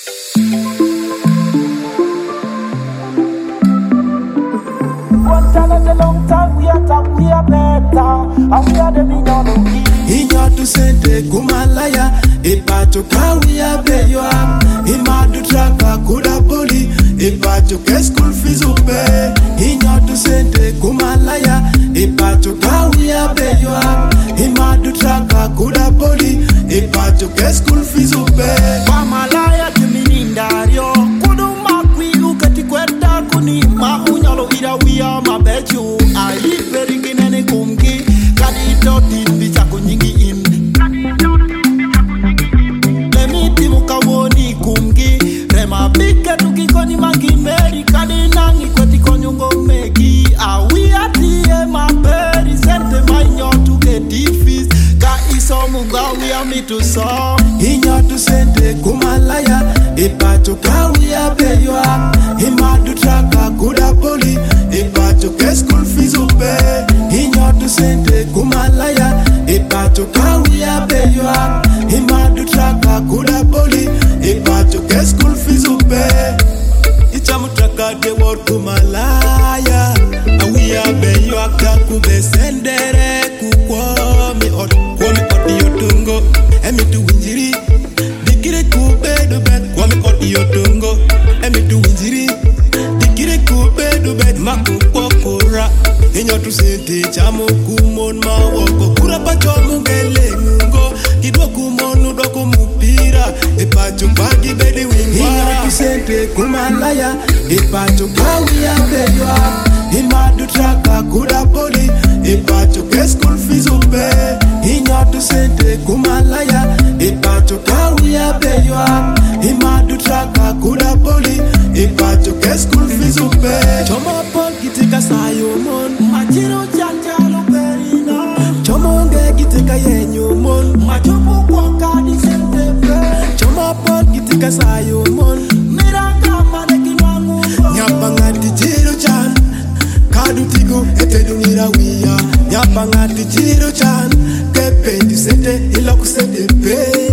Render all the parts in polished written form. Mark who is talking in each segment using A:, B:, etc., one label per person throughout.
A: One challenge a long time, we are top, we are better, and we are the big on the
B: Inyo tu sente kumalaya, ipacho kawia beyoa. Imadu traka kuda poli, ipacho ke school fees upe. Inyo tu sente kumalaya, ipacho kawia beyoa. Imadu traka kuda poli, ipacho ke school fees upe.
A: Pamalaya timinindario, kudu makwi ukati kwenda kuni maunyalo ira wia mabeju. Ayi peringinene kumki, kadito timbi chako nyingi in. Lemiti mukawoni kumki, rema bike tukikoni mangi meri. Kadi nangi kweti konyungo megi. Awi atiye maperi, sente mainyo tuke difis. Ka iso munga wia mitu so.
B: Inyo tu sente kumalaya, ipacho kawia beyoa. Imadu traka kuda poli, ipacho ke school fees upe. Inyo tu sente kumalaya, ipacho kawia beyoa. Imadu traka kuda poli, ipacho ke school fees upe. Ichamu traka de wor kumalaya, awia beyoa kakube sendere kukwami ot. Kwami ot yotungo, emi tu winjiri. Dikire kube do bet, kwami ot yotungo, emi tu winjiri. Dikire kube do bet, makupokora. Inyo tu sente chamo kumon ma woko. Kura pacho mungele mungo, kidwa kumonu doko mupira. Ipacho pagi bedi wingwara. Inyo tu sente kumalaya, ipacho kawia beyoa. Imadu traka kuda poli, ipacho ke school fees upe. Inyo tu sente kumalaya, ipacho kawia beyoa. Imadu traka kuda poli, ipacho ke school fees upe. Chomo pol kitika sayo mon,
A: Machiro chanchalo perina.
B: chomo nge kitika yenyo mon.
A: Machupu kwa kadi sente pe.
B: Chomo pol kitika sayo mon.
A: Miraka maneki wangu.
B: Nyapangati jiro chan, kadu tigo etedungira wia. Nyapangati jiro chan, kepe du sente iloku sente pe.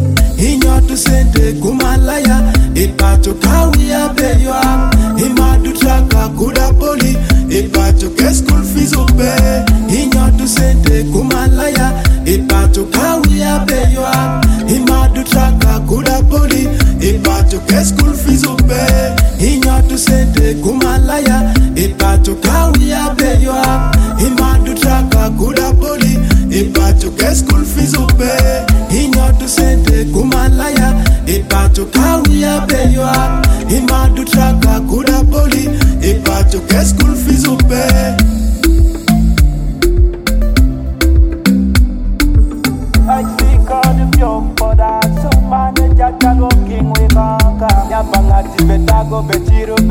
B: Inyo tu sente kumalaya, ipacho kawia beyoa. Imadu traka kuda poli, ipacho ke school fees upe. Inyo tu sente kumalaya, ipacho kawia beyoa. Imadu traka kuda poli, ipacho ke school fees upe. Inyo tu sente kumalaya, ipacho kawia beyoa. Imadu traka kuda poli, ipacho ke school fees upe. Inyo tu sente kumalaya, ipacho kawia beyoa. Imadu traka kuda poli, ipacho ke school fees upe.
A: I speak on the young for that. So man, the jackal walking with Banka. Yapangati betago betiro